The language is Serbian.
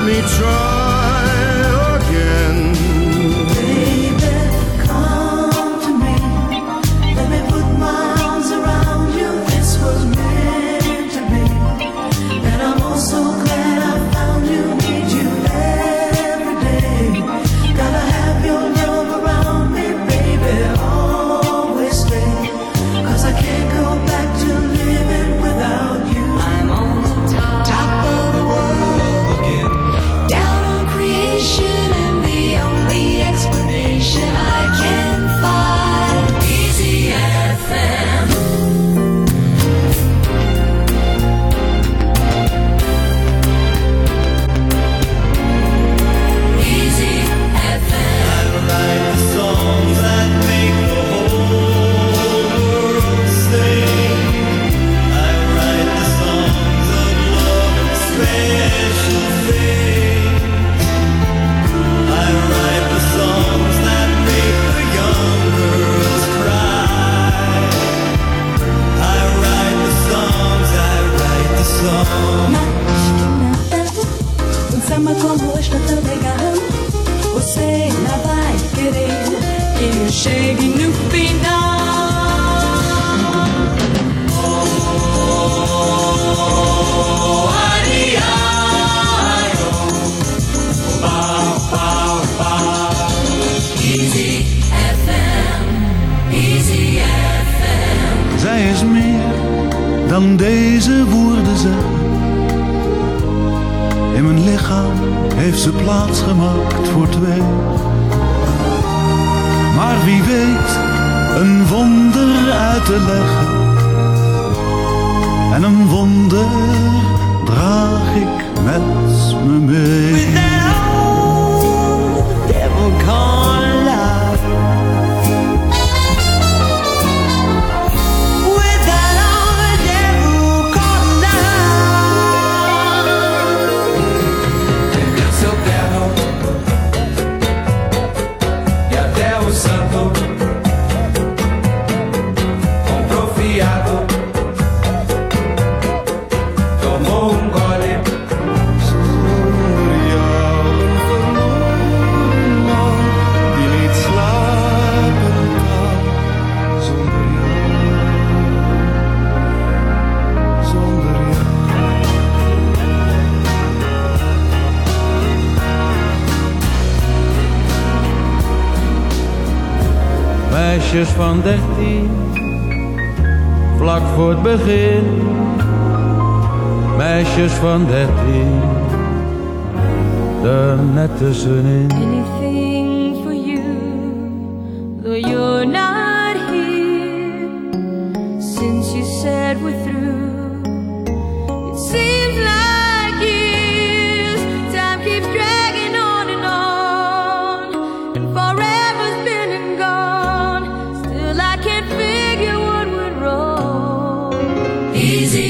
me try again. Baby, come to me. Let me put my arms around you. This was meant to be. And I'm also glad I found you. Need you every day. Gotta have your love around me, baby. Always stay. 'Cause I can't go back to living without you. I'm on top of the world again. Down on creation, and the only explanation I can find. Easy FM. Easy FM. I write the songs that make the whole world sing. I write the songs of love and special things. I write the songs that make the young girls cry. I write the songs, I write the songs. Um samba como este tão legal. Você ainda vai querer que eu chegue no final. Easy FM, Easy FM. Zij is meer dan deze woorden zeggen. In mijn lichaam heeft ze plaats gemaakt voor twee. Maar wie weet een wonder uit te leggen. En een wonder draag ik met me mee. With that old devil called love. With that old devil called love. El sopero, e até o santo comprou fiado, tomou gole. Zonder jou een verloren man die niet slapen kan. Zonder jou, zonder jou. Meisjes van 13, vlak voor het begin. Meisjes van 13, er net tussenin. Anything for you, though you're not here. Since you said we're through, it seems like years. Time keeps dragging on, and forever's been and gone. Still I can't figure what went wrong. Easy